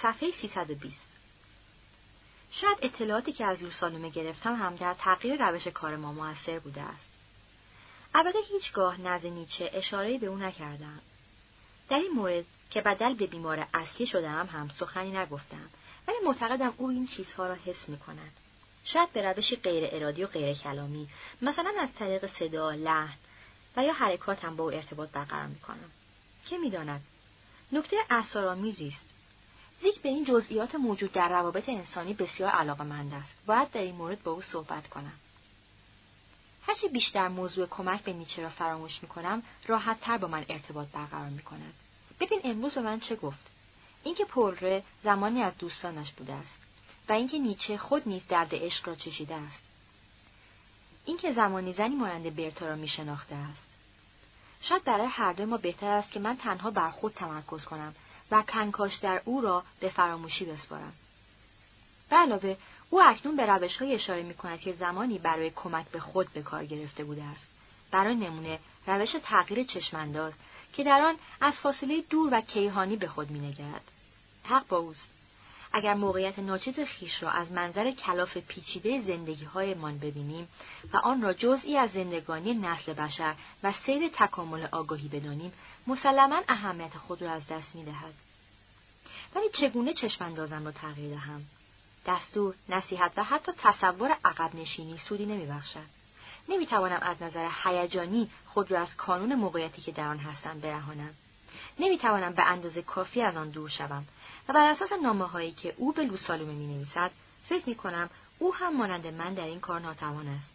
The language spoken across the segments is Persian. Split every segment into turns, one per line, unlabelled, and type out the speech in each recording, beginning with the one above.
صفحه 320. شاید اطلاعاتی که از لوسالومه گرفتم هم در تغییر روش کار ما مؤثر بوده است. البته هیچگاه نزد نیچه اشاره‌ای به او نکردم. در این مورد که بدل به بیمار اصلی شدم هم سخنی نگفتم، ولی معتقدم او این چیزها را حس می‌کند. شاید به روشی غیر ارادی و غیر کلامی، مثلا از طریق صدا، لحن و یا حرکاتم با او ارتباط برقرار می‌کنم. که می‌داند؟ نکته اسرارآمیزی است. زیگ به این جزئیات موجود در روابط انسانی بسیار علاقه‌مند است. باید در این مورد با او صحبت کنم. هرچی بیشتر موضوع کمک به نیچه را فراموش می‌کنم، راحت‌تر با من ارتباط برقرار می‌کند. ببین امروز به من چه گفت. اینکه پولره زمانی از دوستانش بوده است و اینکه نیچه خود نیز درد عشق را چشیده است. اینکه زمانی زنی مانند برتا را می‌شناخته است. شاید برای هر دوی ما بهتر است که من تنها بر خود تمرکز کنم و کنکاش در او را به فراموشی بسپارم. به علاوه او اکنون به روش‌های اشاره می‌کند که زمانی برای کمک به خود به کار گرفته بوده است. برای نمونه روش تغییر چشم‌انداز که در آن از فاصله دور و کیهانی به خود می‌نگرد. حق با اوست. اگر موقعیت ناچیز خیش را از منظر کلاف پیچیده زندگی‌هایمان ببینیم و آن را جزئی از زندگانی نسل بشر و سیر تکامل آگاهی بدانیم، مسلماً اهمیت خود را از دست می‌دهد. ولی چگونه چشم‌اندازم را تغییر دهم؟ دستور، نصیحت و حتی تصور عقب نشینی سودی نمی‌بخشد. نمی‌توانم از نظر هیجانی خود را از کانون موقعیتی که در آن هستم برهانم. نمی‌توانم به اندازه کافی از آن دور شوم و بر اساس نامه‌هایی که او به لوسالومه می‌نویسد فکر می‌کنم او هم مانند من در این کار ناتوان است.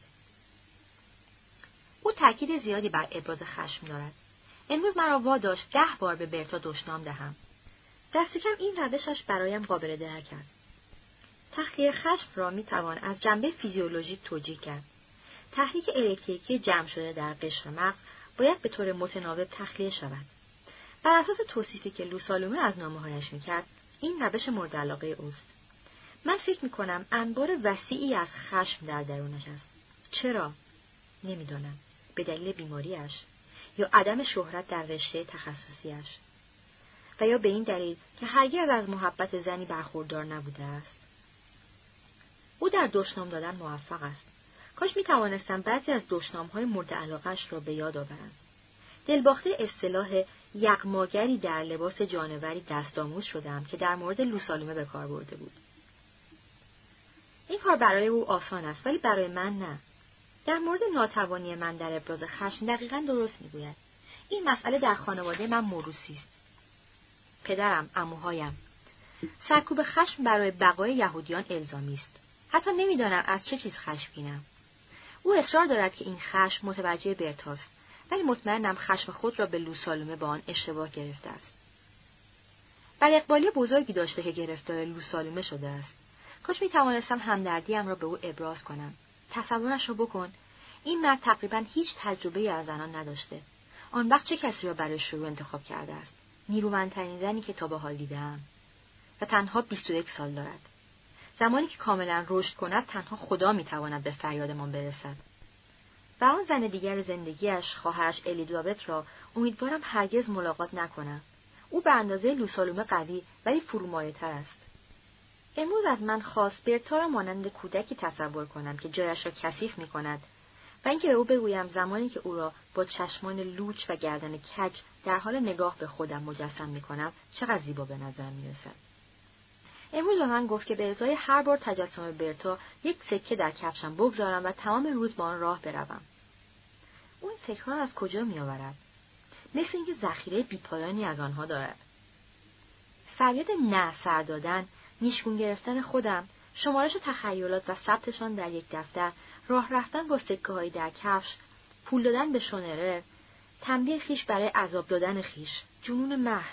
او تاکید زیادی بر ابراز خشم دارد. امروز مرا واداشت 10 بار به برتا دشنام دهم. دست کم این روشش برایم قابل درک است. تخلیه خشم را می‌توان از جنبه فیزیولوژیک توجیه کرد. تحریک الکتریکی جمع شده در قشر مغز باید به طور متناوب تخلیه شود. بر اساس توصیفی که لوسالومه از نامه‌هایش می‌کرد، این روش مورد علاقه اوست. من فکر می‌کنم انبار وسیعی از خشم در درونش است. چرا؟ نمی‌دانم. به دلیل بیماریش یا عدم شهرت در رشته تخصصیش و یا به این دلیل که هرگز از محبت زنی برخوردار نبوده است. او در دشنام دادن موفق است. کاش می‌توانستم بعضی از دشنام‌های مورد علاقه‌اش را به یاد آورم. دلباخته اصطلاح یغماگری در لباس جانوری دست‌آموز شدم که در مورد لوسالومه به کار برده بود. این کار برای او آسان است ولی برای من نه. در مورد ناتوانی من در ابراز خشم دقیقاً درست می‌گوید. این مسئله در خانواده من موروثی است. پدرم، عموهایم. سرکوب خشم برای بقای یهودیان الزامی است. حتی نمی‌دانم از چه چیز خشمگینم. او اصرار دارد که این خشم متوجه برتاست، ولی مطمئنم خشم خود را به لوسالومه با آن اشتباه گرفته است. بر اقبالی بزرگی داشته که گرفتار لوسالومه شده است. کاش می‌توانستم همدردیم را به او ابراز کنم. تصورش را بکن. این مرد تقریباً هیچ تجربه‌ای از زنان نداشته. آن وقت چه کسی را برای شروع انتخاب کرده است؟ نیرومندترین زنی که تا به حال دیده‌ام. و تنها 21 سال دارد. زمانی که کاملا رشد کند تنها خدا میتواند به فریادمان برسد. و آن زن دیگر زندگیش، خواهرش الیزابت را امیدوارم هرگز ملاقات نکنم. او به اندازه لوسالومه قوی ولی فرومایه‌تر است. امروز از من خواست برتا را مانند کودکی تصور کنم که جایش را کثیف می‌کند و اینکه به او بگویم زمانی که او را با چشمان لوچ و گردن کج در حال نگاه به خودم مجسم می‌کنم چقدر زیبا به نظر می‌رسد. امروز به من گفت که به ازای هر بار تجسم برتا یک سکه در کفشم بگذارم و تمام روز با آن راه بروم. او این سکه را از کجا می‌آورد؟ مثل اینکه ذخیره بی‌پایانی از آنها دارد. فریاد نه سر دادن، نیشگون گرفتن خودم، شمارش تخیلات و ثبتشان در یک دفتر، راه رفتن با سکه‌های در کفش، پول دادن به شونرر، تنبیه خیش برای عذاب دادن خیش، جنون محض.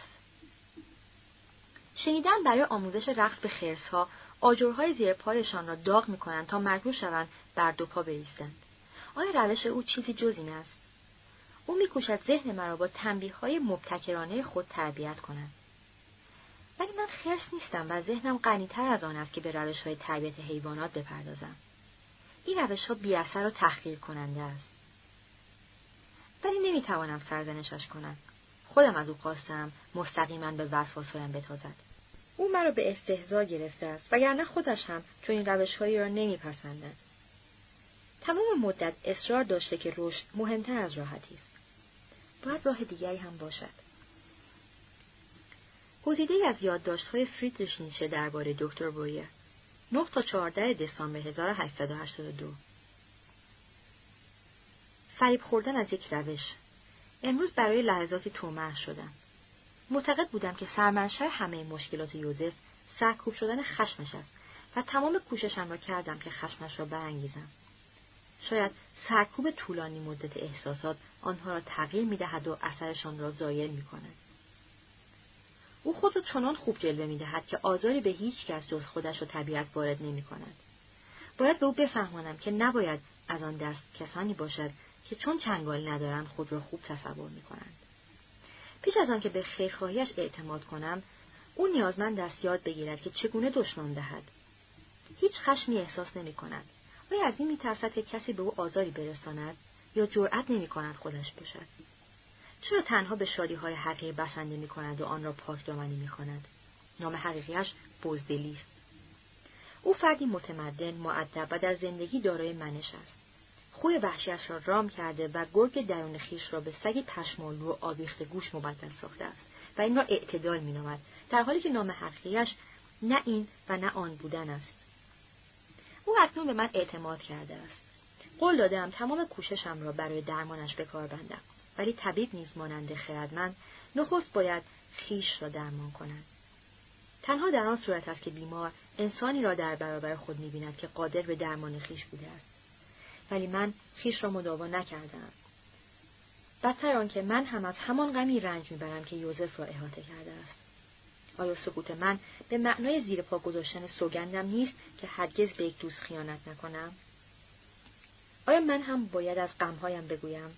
شنیدم برای آموزش رقص به خرس‌ها، آجرهای زیر پایشان را داغ می‌کنند تا مجبور شوند بر دو پا بایستند. آیا روش او چیزی جز این است؟ او می‌کوشد ذهن مرا با تنبیه‌های مبتکرانه خود تربیت کند. ولی من خرس نیستم و ذهنم غنی‌تر از آن است که به روش‌های تربیت حیوانات بپردازم. این روش‌ها بی‌اثر و تحقیر کننده است. ولی نمی‌توانم سرزنشش کنم. خودم از او خواستم مستقیما به وسواسهایم بتازد. او مرا به استهزا گرفته است، وگرنه خودش هم چون این روش‌هایی را نمی‌پسندد. تمام مدت اصرار داشته که رشد مهمتر از راحتی است. باید راه دیگری هم باشد. گزیده‌ای از یادداشت‌های فریدریش نیچه درباره دکتر برویر. 9 تا 14 دسامبر 1882. فریب خوردن از یک روش. امروز برای لحظاتی طمع شدم. معتقد بودم که سرمنشأ همه مشکلات یوزف سرکوب شدن خشمش است و تمام کوششم را کردم که خشمش را برانگیزم. شاید سرکوب طولانی مدت احساسات آنها را تغییر می‌دهد و اثرشان را زایل می‌کند. او خود را چنان خوب جلوه می‌دهد که آزاری به هیچ کس جز خودش و طبیعت وارد نمی‌کند. باید به او بفهمانم که نباید از آن دست کسانی باشد که چون چنگال ندارند خود را خوب تصور می‌کنند. پیش از آن که به خیرخواهیش اعتماد کنم، او نیازمند است یاد بگیرد که چگونه دشنام دهد. هیچ خشمی احساس نمی‌کند. آیا از این می‌ترسد که کسی به او آزاری برساند یا جرأت نمی‌کند خودش باشد؟ چرا تنها به شادی‌های حقیقی بسنده می‌کند و آن را پاکدامنی می‌خواند؟ نام حقیقیش بزدلی است. او فردی متمدن، مؤدب و در زندگی دارای منش است. خوی وحشیش را رام کرده و گرگ درون خویش را به سگی پشمالو و آویخته گوش مبدل ساخته است و این را اعتدال می‌نامد، در حالی که نام حقیقیش نه این و نه آن بودن است. او اکنون به من اعتماد کرده است. قول دادم تمام کوششم را برای درمانش به کار بندم، ولی طبیب نیز مانند خردمند نخست باید خویش را درمان کند. تنها در آن صورت است که بیمار انسانی را در برابر خود می‌بیند که قادر به درمان خویش بوده است. ولی من خویش را مداوا نکردم. بدتر آن که من هم از همان غمی رنج می‌برم که یوزف را احاطه کرده است. آیا سکوت من به معنای زیر پا گذاشتن سوگندم نیست که هرگز به یک دوست خیانت نکنم؟ آیا من هم باید از غم‌هایم بگویم؟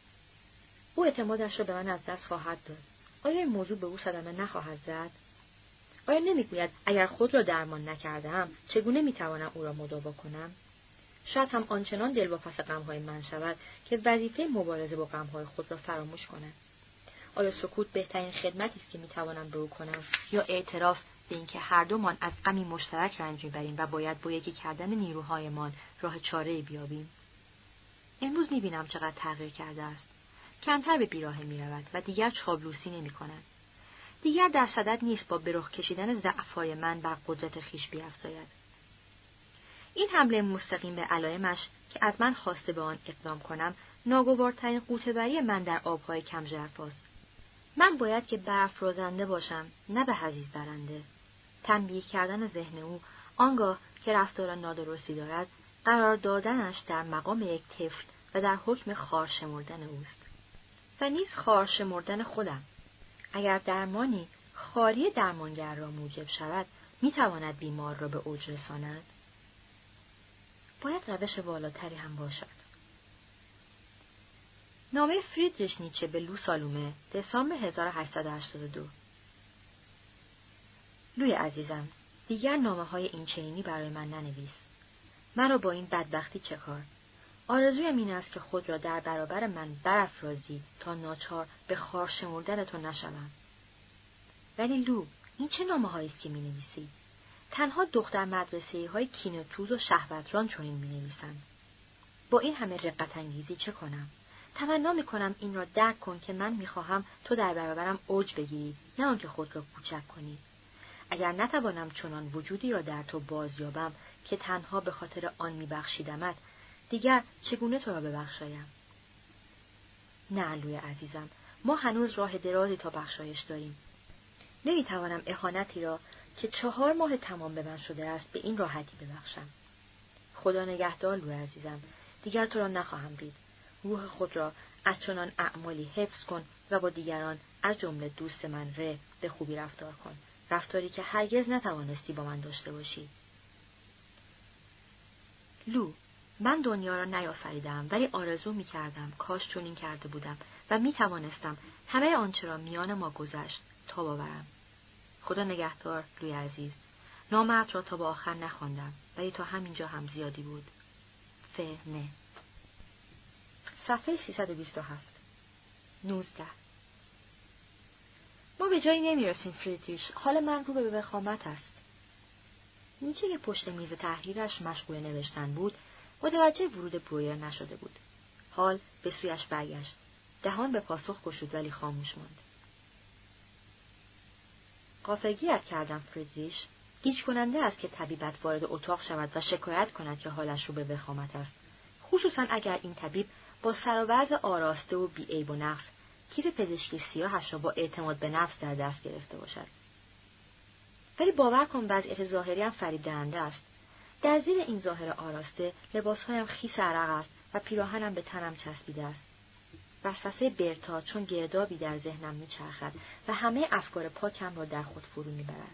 او اعتمادش را به من از دست خواهد داد. آیا این موضوع به او صدمه نخواهد زد؟ آیا نمی‌گوید اگر خود را درمان نکردم چگونه می‌توانم او را مداوا کنم؟ شاید هم آنچنان دلواپس غم‌های من شود که وظیفه مبارزه با غم‌های خود را فراموش کند. آیا سکوت بهترین خدمتی است که می‌توانم به او کنم یا اعتراف به اینکه هر دومان از غمی مشترک رنج می‌بریم و باید با یکی کردن نیروهایمان راه چاره‌ای بیابیم؟ امروز می‌بینم چقدر تغییر کرده است. کمتر به بیراهه می‌رود و دیگر چاپلوسی نمی‌کند. دیگر در صدد نیست با به رخ کشیدن ضعف‌های من بر قدرت خویش بیفزاید. این حمله مستقیم به علایمش که از من خواسته به آن اقدام کنم، ناگوارترین غوطه‌وری من در آب‌های کم ژرفاست. من باید که برافرازنده باشم، نه به حضیض برنده. تنبیه کردن ذهن او، آنگاه که رفتار نادرستی دارد، قرار دادنش در مقام یک طفل و در حکم خار شمردن اوست. و نیز خار شمردن خودم. اگر درمانی خاری درمانگر را موجب شود، می‌تواند بیمار را به اوج رساند. باید روش والاتری هم باشد. نامه فریدریش نیچه به لو سالومه، دسامبر 1882. لوی عزیزم، دیگر نامه‌های این چنینی برای من ننویس. مرا با این بدبختی چه کار؟ آرزویم این است که خود را در برابر من برافرازی تا ناچار به خار شمردن تو نشوم. ولی لو، این چه نامه‌هایی است که می‌نویسی؟ تنها دختر مدرسه‌های کینه‌توز و شهوتران چنین می‌نویسند. با این همه رقت انگیزی چه کنم؟ تمنا می‌کنم این را درک کن که من می‌خواهم تو در برابرم اوج بگیری، نه آنکه خود را کوچک کنی. اگر نتوانم چنان وجودی را در تو بازیابم که تنها به خاطر آن می‌بخشیدمت، دیگر چگونه تو را ببخشایم؟ نه لوی عزیزم، ما هنوز راه درازی تا بخشایش داریم. نمی‌توانم اهانتی را که 4 ماه تمام به من شده است به این راحتی ببخشم. خدا نگهدار لوی عزیزم، دیگر تو را نخواهم دید. روح خود را از چنان اعمالی حفظ کن و با دیگران از جمله دوست من به خوبی رفتار کن، رفتاری که هرگز نتوانستی با من داشته باشی. لو، من دنیا را نیافریدم، ولی آرزو می‌کردم کاش چنین کرده بودم و می‌توانستم همه آنچه را میان ما گذشت تا باورم. خدا نگهدار لوی عزیز. نامت را تا به آخر نخواندم، ولی تا همینجا هم زیادی بود. نه. صفحه 327. 19. ما به جایی نمیرسیم فریدریش، حال من رو به وخامت است. نیچه که پشت میز تحریرش مشغول نوشتن بود، متوجه ورود برویر نشده بود. حال به سویش برگشت. دهان به پاسخ گشود ولی خاموش ماند. غافلگیرت کردم فریدریش. گیج کننده است که طبیبت وارد اتاق شود و شکایت کند که حالش رو به وخامت است. خصوصا اگر این طبیب با سر و وضع آراسته و بی‌عیب و نقص کیف پزشکی سیاهش را با اعتماد به نفس در دست گرفته باشد. ولی باور کن وضعیت ظاهری هم فریب دهنده است. در زیر این ظاهر آراسته لباسهایم خیس عرق است و پیراهنم به تنم چسبیده است. وسوسه برتا چون گردابی در ذهنم میچرخد و همه افکار پاکم را در خود فرو میبرد.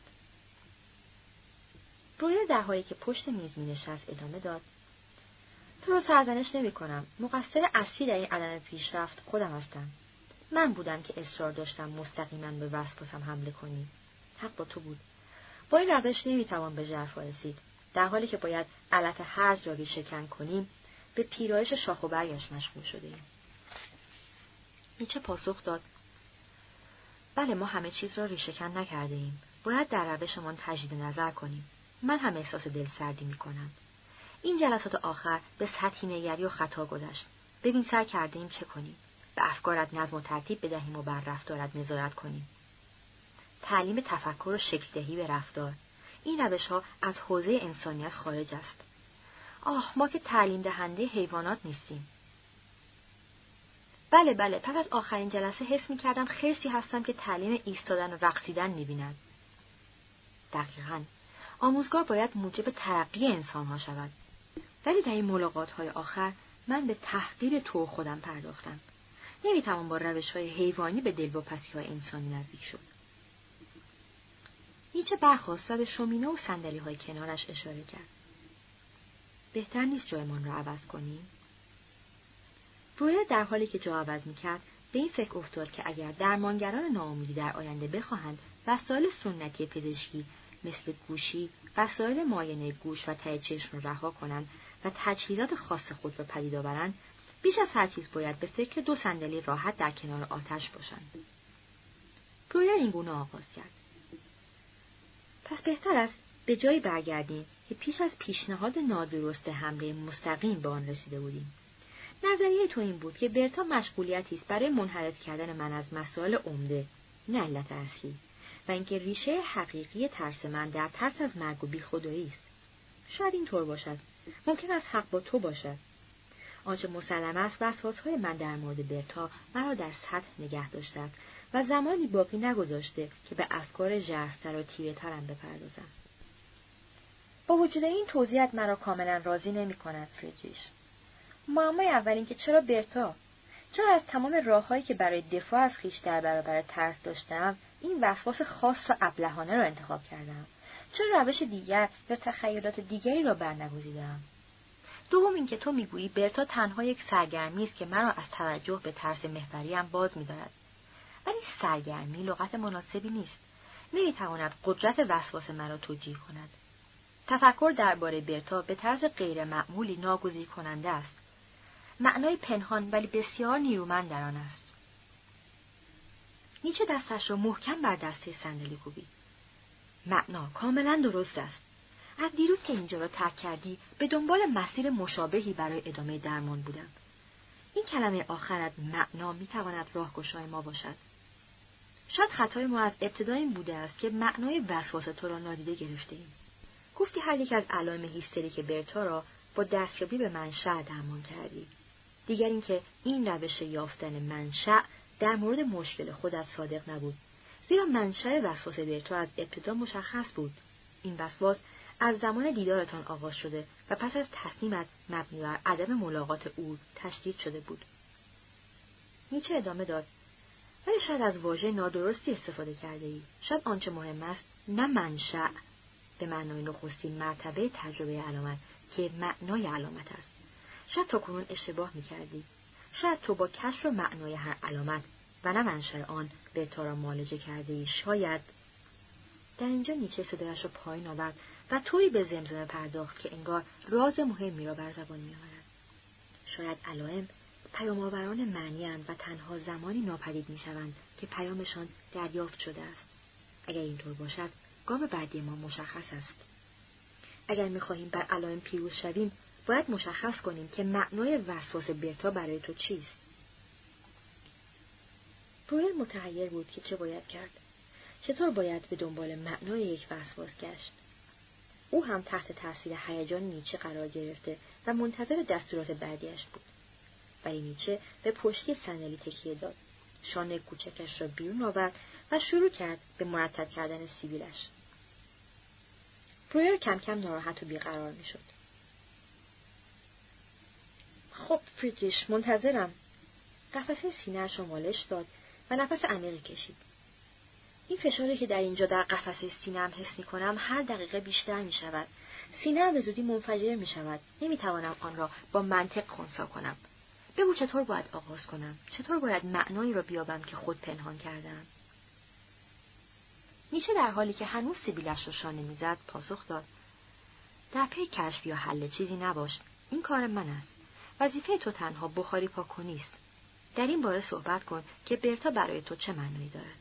برویر در حالی که پشت میز مینشست ادامه داد: تو را سرزنش نمی‌کنم. مقصر اصلی در این عدم پیشرفت خودم هستم. من بودم که اصرار داشتم مستقیما به وسواسم حمله کنی. حق با تو بود. با این روش نمیتوان به ژرفا رسید. در حالی که باید علت هرز را ریشه‌کن کنیم، به پیرایش شاخ و برگش مشغول شده‌ایم. نیچه پاسخ داد: بله، ما همه چیز را ریشه‌کن نکرده‌ایم. باید در روشمان تجدید نظر کنیم. من هم احساس دلسردی می‌کنم. این جلسات آخر به سطحی نگری و خطا گذشت. ببین سعی کرده‌ایم چه کنیم. به افکارت نظم و ترتیب بدهیم و بر رفتارت نظارت کنیم. تعلیم تفکر و شکل دهی به رفتار. این روش‌ها از حوزه انسانیت خارج است. ما که تعلیم دهنده حیوانات نیستیم. بله، پس از آخرین جلسه حس می‌کردم خرسی هستم که تعلیم ایستادن و رقصیدن می‌بیند. دقیقاً. آموزگار باید موجب ترقی انسان‌ها شود. ولی در این ملاقات‌های آخر من به تحقیر تو خودم پرداختم. نمی‌توان با روش‌های حیوانی به دلواپسی‌های انسانی نزدیک شد. نیچه برخاست و به شومینه و صندلی‌های کنارش اشاره کرد. بهتر نیست جایمان را عوض کنیم؟ برویر در حالی که جا عوض می‌کرد به این فکر افتاد که اگر درمانگران ناامیدی در آینده بخواهند وسایل سنتی پزشکی مثل گوشی، وسایل معاینه گوش و ته چشم را رها کنند و تجهیزات خاص خود را پدید آورند، بیش از هر چیز باید به فکر 2 صندلی راحت در کنار آتش باشند. برویر این گونه آغاز کرد: پس بهتر است به جایی برگردیم که پیش از پیشنهاد نادرست حمله مستقیم به آن رسیده بودیم. نظریه تو این بود که برتا مشغولیتی است برای منحرف کردن من از مسائل عمده، نه علت اصلی، و اینکه ریشه حقیقی ترس من در ترس از مرگ و بیخودایی است. شاید این طور باشد. ممکن است حق با تو باشد. آنچه مسلم است وسواس‌های من در مورد برتا مرا در سطح نگه داشته است و زمانی باقی نگذاشته که به افکار ژرف‌تر و تیره‌ترم بپردازم. با وجود این توضیحات مرا کاملا راضی نمی‌کند فریدریش. معمای اول این که چرا برتا؟ چرا از تمام راه‌هایی که برای دفاع از خویش در برابر ترس داشتم، این وسواس خاص و ابلهانه را انتخاب کردم؟ چرا روش دیگر یا تخیلات دیگری را برنگزیدم؟ دوم اینکه تو میگویی برتا تنها یک سرگرمی است که مرا از توجه به ترس محوریم باز می‌دارد. ولی سرگرمی لغت مناسبی نیست. نمی‌تواند قدرت وسواس مرا توجیه کند. تفکر درباره برتا به طرز غیر معمولی ناگزیر کننده است. معنای پنهان ولی بسیار نیرومند در آن است. نیچه دستش را محکم بر دسته صندلی کوبید. معنا کاملا درست است. از دیروز که اینجا را ترک کردی به دنبال مسیر مشابهی برای ادامه درمان بودم. این کلمه آخرت معنا میتواند راهگشای ما باشد. شاید خطای ما از ابتدا این بوده است که معنای وسواس تو را نادیده گرفته‌ایم. گفتی هر یک از علائم هیستریک برتا را با دستیابی به منشأ درمان کردی. دیگر اینکه این روش یافتن منشأ در مورد مشکل خودت صادق نبود، زیرا منشأ وسواس برتا از ابتدا مشخص بود. این وسواس از زمان دیدارتان آغاز شده و پس از تصمیمت مبنی بر عدم ملاقات او تشدید شده بود. نیچه ادامه داد: ولی شاید از واژه نادرستی استفاده کرده ای. شاید آنچه مهم است نه منشأ به معنای نخستین مرتبه تجربه علامت که معنای علامت است. شاید تو کنون اشتباه می‌کردی. شاید تو با کشف معنای هر علامت و نه منشأ آن برتا را معالجه کرده ای. شاید. در اینجا نیچه صدایش را پایین آورد و طوری به زمزمه پرداخت که انگار راز مهمی را بر زبان می‌آورد. شاید علائم پیام‌آوران معنی‌اند و تنها زمانی ناپدید می‌شوند که پیامشان دریافت شده است. اگر اینطور باشد، گام بعدی ما مشخص است. اگر می‌خواهیم بر علائم پیروز شویم، باید مشخص کنیم که معنای وسواس برتا برای تو چیست. برویر متحیر بود که چه باید کرد. چطور باید به دنبال معنای یک وسواس گشت؟ او هم تحت تاثیر هیجان نیچه قرار گرفته و منتظر دستورات بعدیش بود. ولی نیچه به پشتی صندلی تکیه داد. شانه کوچکش را بیرون آورد و شروع کرد به مرتب کردن سیبیلش. برویر کم کم ناراحت و بیقرار میشد. خب فریدریش، منتظرم. قفسه سینه‌اش را مالش داد و نفس عمیقی کشید. این فشاری که در اینجا در قفسه سینه‌ام حس می‌کنم هر دقیقه بیشتر می‌شود. سینه‌ام به زودی منفجر می‌شود. نمی‌توانم آن را با منطق خنثی کنم. بگو چطور باید آغاز کنم؟ چطور باید معنایی را بیابم که خود پنهان کردم؟ نیچه در حالی که هنوز سیبیلش را شانه می‌زد پاسخ داد: در پی کشف یا حل چیزی نباش. این کار من است. وظیفه تو تنها بخاری پاک کنی است. در این باره صحبت کن که برتا برای تو چه معنی دارد.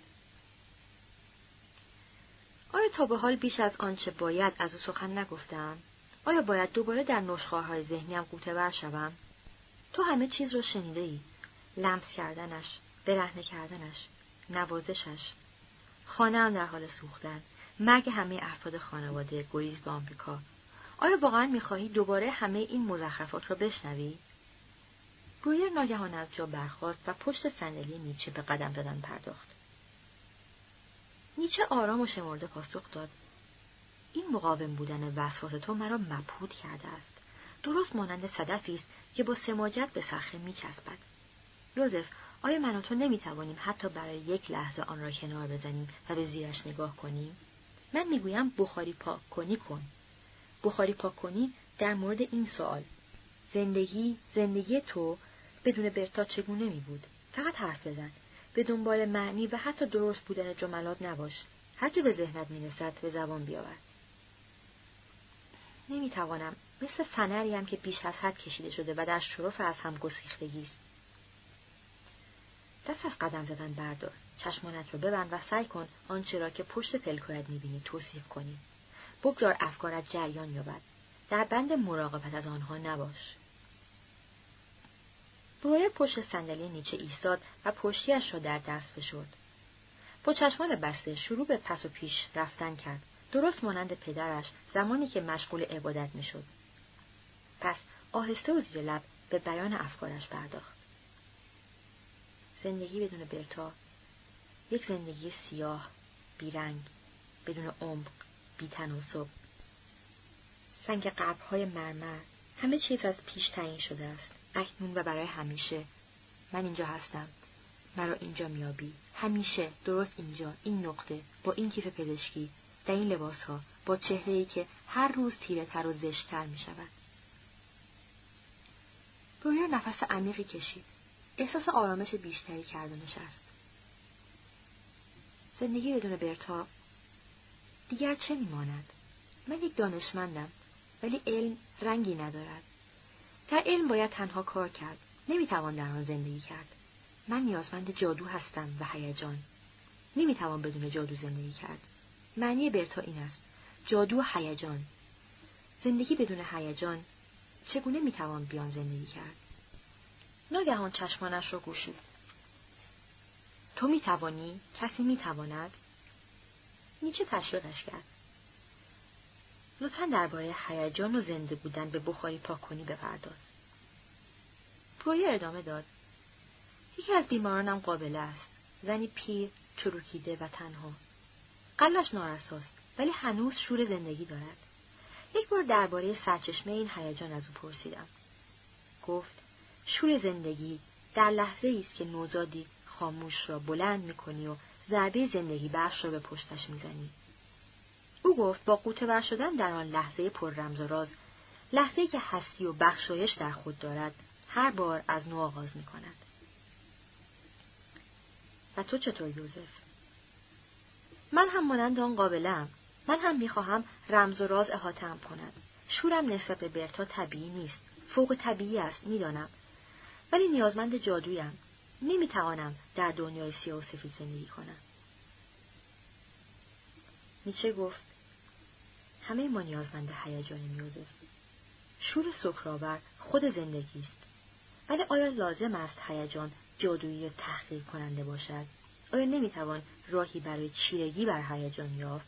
آیا تا به حال بیش از آنچه باید از او سخن نگفتم؟ آیا باید دوباره در نشخوارهای ذهنیم غوطه‌ور شوم؟ تو همه چیز را شنیده ای. لمس کردنش، برهنه کردنش، نوازشش. خانه‌ام در حال سوختن، مرگ همه افراد خانواده، گریز به آمریکا. آیا واقعا می‌خواهی دوباره همه این مزخرفات را بشنوی؟ برویر ناگهان از جا برخاست و پشت صندلی نیچه به قدم زدن پرداخت. نیچه آرام و شمرده پاسخ داد: این مقاوم بودن وسواس تو مرا مبهوت کرده است. درست مانند صدفی است که با سماجت به صخره می‌چسبد. یوزف، آیا من و تو نمی‌توانیم حتی برای یک لحظه آن را کنار بزنیم و به زیرش نگاه کنیم؟ من می‌گویم بخاری پاک کنی کن. بخاری پاک کنی در مورد این سوال: زندگی تو بدون برتا چگونه می‌بود؟ فقط حرف بزن. به دنبال معنی و حتی درست بودن جملات نباش. هرچه به ذهنت می‌رسد به زبان بیاور. نمی‌توانم. مثل فنریم که بیش از حد کشیده شده و در شرف از هم گسیختگی است. دست از قدم زدن بردار. چشمانت را ببند و سعی کن آنچه را که پشت پلکایت می‌بینی توصیف کنی. بگذار افکارت جریان یابد. در بند مراقبت از آنها نباش. برویر پشت صندلی نیچه ایستاد و پشتیش را در دست فشرد. با چشمان بسته شروع به پس و پیش رفتن کرد، درست مانند پدرش زمانی که مشغول عبادت می‌شد. پس آهسته و زیر لب به بیان افکارش پرداخت. زندگی بدون برتا، یک زندگی سیاه، بیرنگ، بدون عمق، بی‌تناسب. سنگ قبرهای مرمر، همه چیز از پیش تعیین شده است. اکنون و برای همیشه. من اینجا هستم. مرا اینجا میابی. همیشه، درست اینجا، این نقطه، با این کیف پزشکی، در این لباسها، با چهره‌ای که هر روز تیره تر و زشت‌تر میشود. برویر نفس عمیقی کشید. احساس آرامش بیشتری کرد و نشست. زندگی بدون برتا دیگر چه میماند؟ من یک دانشمندم، ولی علم رنگی ندارد. در علم باید تنها کار کرد. نمیتوان در آن زندگی کرد. من نیازمند جادو هستم و هیجان. نمیتوان بدون جادو زندگی کرد. معنی برتا این است: جادو و هیجان. زندگی بدون هیجان چگونه میتوان بیان زندگی کرد؟ ناگهان چشمانش را گشود. تو میتوانی؟ کسی میتواند؟ نیچه تشویقش کرد. لطفاً درباره هیجان و زنده بودن به بخاری پاک کنی بپرداز. برویر ادامه داد: یکی از بیمارانم قابله است. زنی پیر، چروکیده و تنها. قلبش نارساست، ولی هنوز شور زندگی دارد. یک بار درباره سرچشمه این هیجان از او پرسیدم. گفت: شور زندگی در لحظه‌ای است که نوزادی خاموش را بلند می‌کنی و ضربه زندگی بخش را به پشتش می‌زنی. او گفت با غوطه‌ور شدن در آن لحظه پر رمز و راز، لحظه‌ای که هستی و بخشایش در خود دارد، هر بار از نو آغاز می‌کند. و تو چطور یوزف؟ من هم مانند آن قابلم. من هم می‌خواهم رمز و راز احاطه‌ام کند. شورم نسبت به برتا طبیعی نیست. فوق طبیعی است، می‌دانم. ولی نیازمند جادویم. نمیتوانم در دنیای سیاه و سفید زندگی کنم. نیچه گفت همه ما نیازمند هیجانیم یوزف. شور سکرآور خود زندگی است. ولی آیا لازم است هیجان جادویی یا تحقیر کننده باشد؟ آیا نمیتوان راهی برای چیرگی بر هیجان یافت؟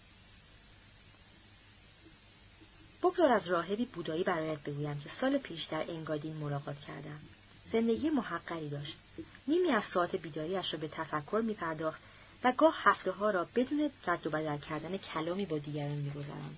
بگذار از راهبی بودایی برایت بگویم که سال پیش در انگادین ملاقات کردم. زندگی محقری داشت. نیمی از ساعت بیداریش را به تفکر می‌پرداخت و گاه هفته‌ها را بدون رد و بدل کردن کلامی با دیگران می‌گذراند.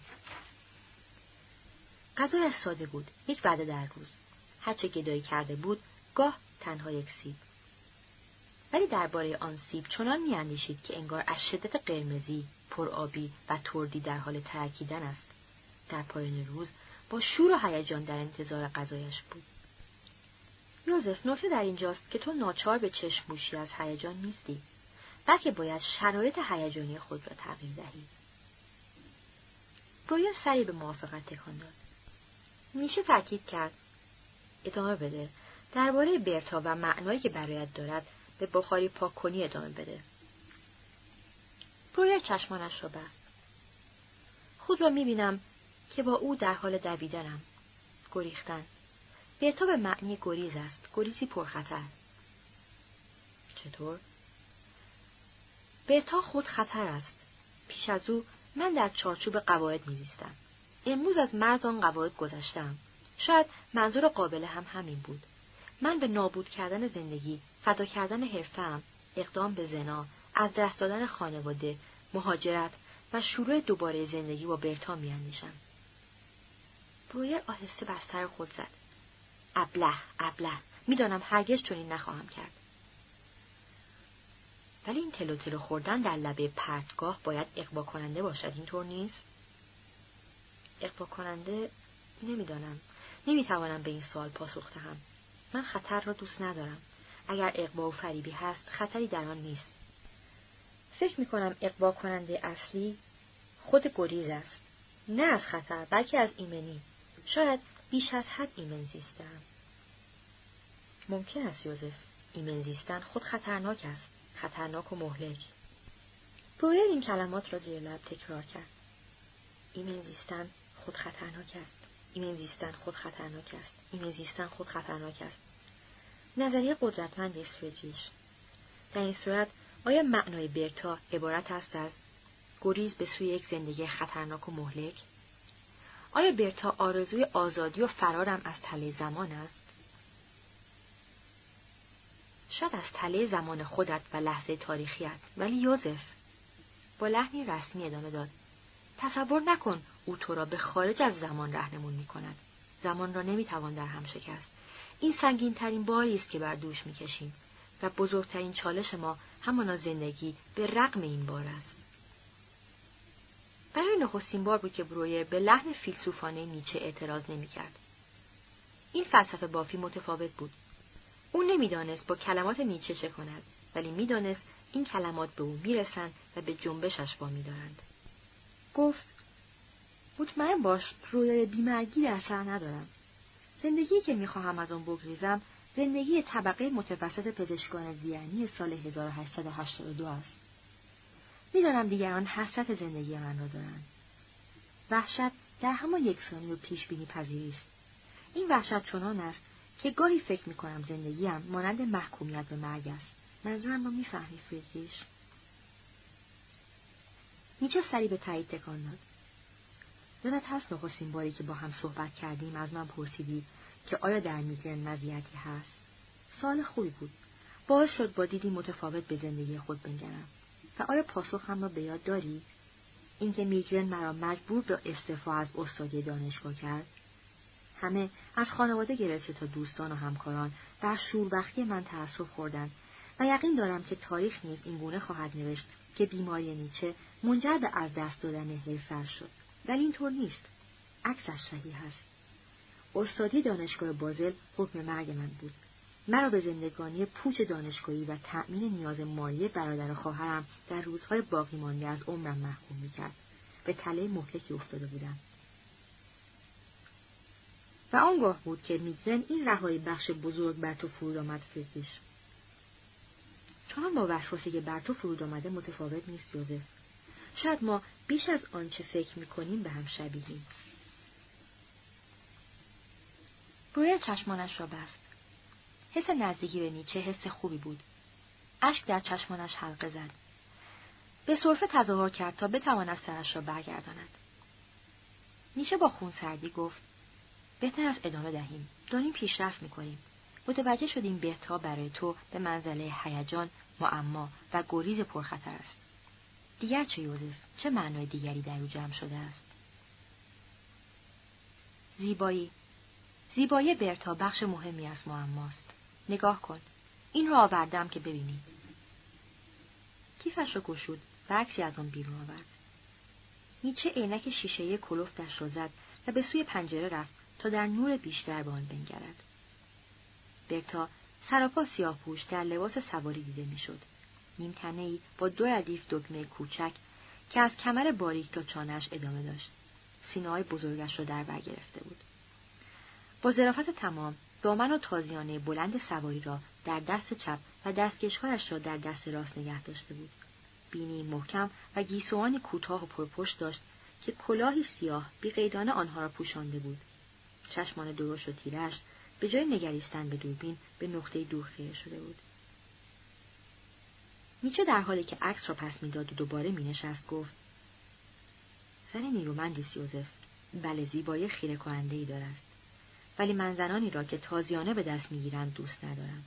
غذایش ساده بود، یک وعده در روز. هرچه گدایی کرده بود، گاه تنها یک سیب. ولی درباره آن سیب چنان می‌اندیشید که انگار از شدت قرمزی، پرآبی و تردی در حال ترکیدن است. در پایان روز با شور و هیجان در انتظار غذایش بود. یوزف، نکته در اینجاست که تو ناچار به چشم‌پوشی از هیجان نیستی، بلکه باید شرایط هیجانی خود را تغییر دهی. برویر سری به موافقت تکان داد. نیچه تاکید کرد: ادامه بده. درباره برتا و معنایی که برایت دارد به بخاری پاک کنی ادامه بده. برویر چشمانش را بست. خود را می‌بینم که با او در حال دویدنم، گریختن. برتا به معنی گریز است، گریزی پرخطر. چطور؟ برتا خود خطر است. پیش از او من در چارچوب قواعد می‌زیستم. امروز از مرز آن قواعد گذشتم. شاید منظور قابل هم همین بود. من به نابود کردن زندگی، فدا کردن حرفه‌ام، اقدام به زنا، از دست دادن خانواده، مهاجرت و شروع دوباره زندگی با برتا می‌اندیشم. برویر آهسته بر سر خود زد. ابله، می‌دانم هرگز چنین نخواهم کرد. ولی این تلو تلو خوردن در لبه پرتگاه باید اغوا کننده باشد، اینطور نیست؟ اغوا کننده؟ نمی‌دانم. نمی‌توانم به این سوال پاسخ دهم. من خطر را دوست ندارم. اگر اغوا و فریبی هست، خطری در آن نیست. فکر می‌کنم اغوا کننده اصلی خود گریز است. نه از خطر، بلکه از ایمنی. شاید بیش از حد ایمن زیستم. ممکن است یوزف، ایمن زیستن خود خطرناک است. خطرناک و مهلک. برویر این کلمات را زیر لب تکرار کرد. ایمن زیستن خود خطرناک است. ایمن زیستن خود خطرناک است. ایمن زیستن خود خطرناک است. نظریه قدرتمند است فریدریش. در این صورت آیا معنای برتا عبارت است از گریز به سوی یک زندگی خطرناک و مهلک؟ آیا برتا آرزوی آزادی و فرارم از تله زمان است؟ شاید از تله زمان خودت و لحظه تاریخیت، ولی یوزف با لحنی رسمی ادامه داد: تصور نکن او تو را به خارج از زمان راهنمون می‌کند. زمان را نمی‌توان در هم شکست. این سنگین‌ترین باری است که بر دوش می‌کشیم و بزرگترین چالش ما همانا زندگی به رغم این بار است. برای نخستین بار بود که برویر به لحن فیلسوفانه نیچه اعتراض نمی‌کرد. این فلسفه بافی متفاوت بود. او نمی‌دانست با کلمات نیچه چه کند، ولی می‌دانست این کلمات به او می‌رسند و به جنبشش وامی‌دارند. گفت: مطمئن باش رویای بیمرگی در سر ندارم. زندگی که می‌خواهم از آن بگریزم، زندگی طبقه متوسط پزشکان ویرنی سال 1882 است. می‌دانم دیگران حسرت زندگی من را دارند. وحشت در همان یکسانی و پیش‌بینی پذیری است. این وحشت چنان است که گاهی فکر می‌کنم زندگیم مانند محکومیت به مرگ است. منظورم را می‌فهمی فریدریش؟ نیچه سری به تایید تکان داد. یادت هست نخستین باری که با هم صحبت کردیم از من پرسیدی که آیا در میگرن مزیتی هست؟ سوال خوبی بود. باعث شد با دیدی متفاوت به زندگی خود بنگرم. و آیا پاسخم را به یاد داری؟ اینکه میگرن مرا مجبور به استعفا از استادی دانشگاه کرد. همه از خانواده گرفته تا دوستان و همکاران در شوربختی من تأسف خوردند و یقین دارم که تاریخ نیز این گونه خواهد نوشت که بیماری نیچه منجر به از دست دادن حرفه‌اش شد. ولی اینطور نیست. عکسش صحیح است. استادی دانشگاه بازل حکم مرگ من بود. مرا به زندگانی پوچ دانشگاهی و تأمین نیاز مالی برادر و خواهرم در روزهای باقی مانده از عمرم محکوم می‌کرد. به تله مهلکی افتاده بودم. و آنگاه بود که میگرن این رهایی بخش بزرگ بر تو فرود آمد فکرش. چون با وسواسی که بر تو فرود آمده متفاوت نیست یوزف. شاید ما بیش از آنچه فکر میکنیم به هم شبیهیم. برویر چشمانش را بست. حس نزدیکی به نیچه حس خوبی بود. اشک در چشمانش حلقه زد. به سرفه تظاهر کرد تا بتواند سرش را برگرداند. نیچه با خونسردی گفت: بهتر است ادامه دهیم. داریم پیشرفت میکنیم. متوجه شدیم برتا برای تو به منزله هیجان، معما و گریز پرخطر است. دیگر چه یوزف؟ چه معنای دیگری در او جمع شده است؟ زیبایی برتا بخش مهمی از معماست. نگاه کن. این را آوردم که ببینی. کیفش را گشود و عکسی از آن بیرون آورد. نیچه عینک شیشه‌ای کلفتش را زد و به سوی پنجره رفت تا در نور بیشتر به آن بنگرد. برتا سراپا سیاه‌پوش در لباس سواری دیده میشد. نیم تنه‌ای با 2 ردیف دگمه کوچک که از کمر باریک تا چانه‌اش ادامه داشت. سینه‌های بزرگش را در بر گرفته بود. با ظرافت تمام دامن و تازیانه بلند سواری را در دست چپ و دستکش‌هایش را در دست راست نگه داشته بود. بینی محکم و گیسوانی کوتاه و پرپشت داشت که کلاهی سیاه بی‌قیدانه آنها را پوشانده بود. چشمان درشت و تیره‌اش به جای نگریستن به دوربین به نقطه دور خیره شده بود. نیچه در حالی که عکس را پس می‌داد و دوباره می‌نشست گفت: زن نیرومندی است یوزف. بله، زیبایی خیره کننده‌ای دارد. ولی من زنانی را که تازیانه به دست می‌گیرند دوست ندارم.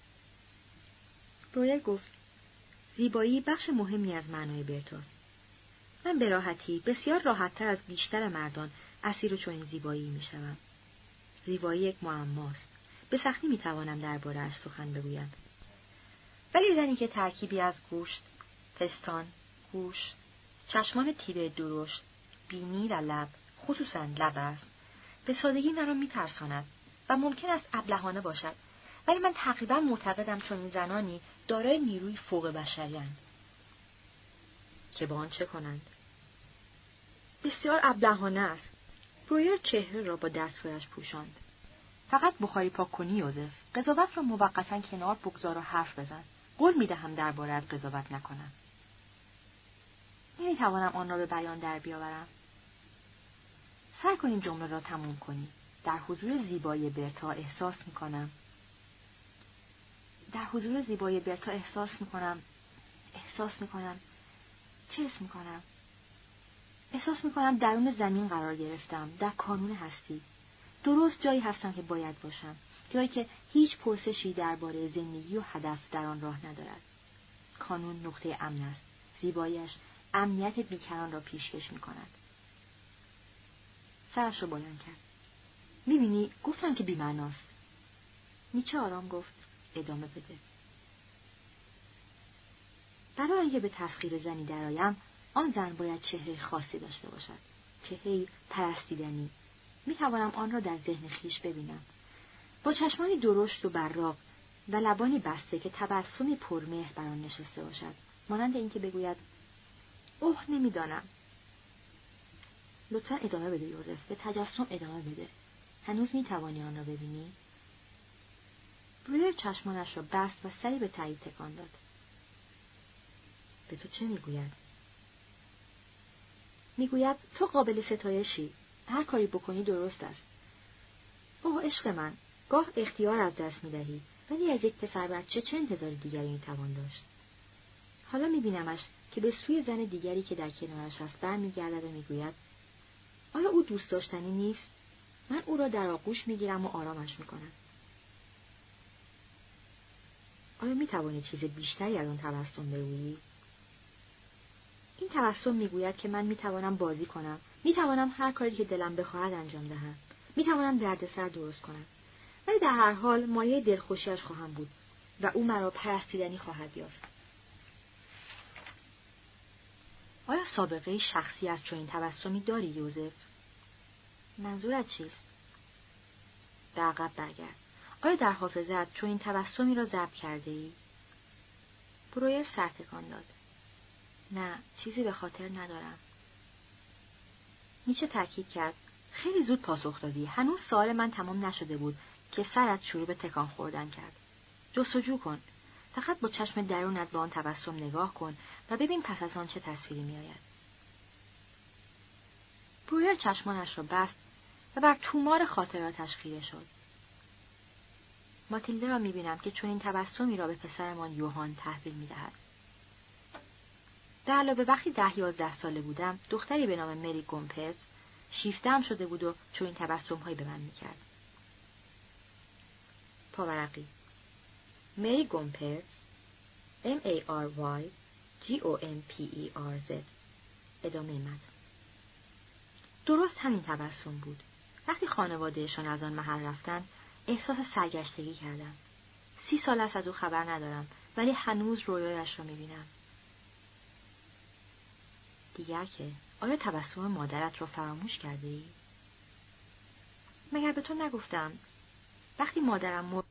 برویر گفت: زیبایی بخش مهمی از معنای برتاست. من به راحتی، بسیار راحت‌تر از بیشتر مردان اسیر چنین زیبایی می‌شوم. زیبایی یک معماست. به سختی می‌توانم درباره‌اش سخن بگویم. ولی زنی که ترکیبی از گوشت، پستان، گوش، چشمان تیره درشت، بینی و لب، خصوصاً لب است، به سادگی مرا می‌ترساند و ممکن است ابلهانه باشد، ولی من تقریباً معتقدم چنین زنانی دارای نیروی فوق بشری‌اند. که با آن چه کنند؟ بسیار ابلهانه است. برویر چهره را با دستهایش پوشاند. فقط بخاری پاک کنی یوزف. قضاوت را موقتاً کنار بگذار و حرف بزن. قول می‌دهم درباره‌ات قضاوت نکنم. نمی‌توانم آن را به بیان در بیاورم. سعی کن این جمله را تموم کنی. در حضور زیبایی برتا احساس می‌کنم. چه حس می‌کنم؟ احساس می‌کنم درون زمین قرار گرفتم، در کانون هستی. درست جایی هستم که باید باشم. جایی که هیچ پرسشی درباره زندگی و هدف در آن راه ندارد. کانون نقطه امن است. زیباییش امنیت بیکران را پیشکش می‌کند. سرش را بلند کرد. می‌بینی گفتم که بی‌معناست. نیچه آرام گفت: ادامه بده. برای اینکه به تسخیر زنی درآیم، آن زن باید چهره خاصی داشته باشد. چهره‌ای پرستیدنی. می‌توانم آن را در ذهن خویش ببینم. با چشمانی درشت و براق و لبانی بسته که تبسمی پرمهر بر آن نشسته باشد، مانند اینکه بگوید: اوه نمی‌دانم. لطفاً ادامه بده یوزف، به تجسم ادامه بده. هنوز می‌توانی آن را ببینی؟ برویر چشمانش را بست و سری به تایید تکان داد. به تو چه می‌گوید؟ می‌گوید تو قابل ستایشی. هر کاری بکنی درست است. اوه عشق من، گاه اختیار از دست می‌دهی، ولی از یک پسر بچه چه انتظار دیگری می‌توان داشت؟ حالا می‌بینمش که به سوی زن دیگری که در کنارش است برمیگردد و می‌گوید: آیا او دوست داشتنی نیست؟ من او را در آغوش می‌گیرم و آرامش می‌کنم. آیا می‌توانی چیز بیشتری از آن تبسم بگویی؟ این تبسم می‌گوید که من می‌توانم بازی کنم، می‌توانم هر کاری که دلم بخواهد انجام دهم، می‌توانم دردسر درست کنم، ولی در هر حال مایه دلخوشی‌اش خواهم بود و او مرا پرستیدنی خواهد یافت. آیا سابقه شخصی از چنین تبسمی داری یوزف؟ منظورت چیست؟ به عقب برگرد. آیا در حافظه‌ات چنین تبسمی را ضبط کرده‌ای؟ برویر سر تکان داد. نه، چیزی به خاطر ندارم. نیچه تاکید کرد: خیلی زود پاسخ دادی. هنوز سوال من تمام نشده بود که سرت شروع به تکان خوردن کرد. جستجو کن. فقط با چشم درونت به آن تبسم نگاه کن و ببین پس از آن چه تصویری میآید. برویر چشمانش را بست و بر تومار خاطراتش خیره شد. ماتیلده را می‌بینم که چون این تبسمی را به پسرمان یوهان تحویل می‌دهد. در علاوه وقتی 10-11 ساله بودم، دختری به نام مری گومپز شیفته‌ام شده بود و چون این تبسم‌هایی به من می‌کرد. پاورقی مری گومپز MARYGOMPERZ. ادامه متن. درست همین تبسم بود. وقتی خانوادهشان از آن محل رفتند، احساس سرگشتگی کردم. 30 سال است از او خبر ندارم، ولی هنوز رویایش را می‌بینم. دیگر که آیا تبسم مادرت را فراموش کرده ای؟ مگر به تو نگفتم وقتی مادرم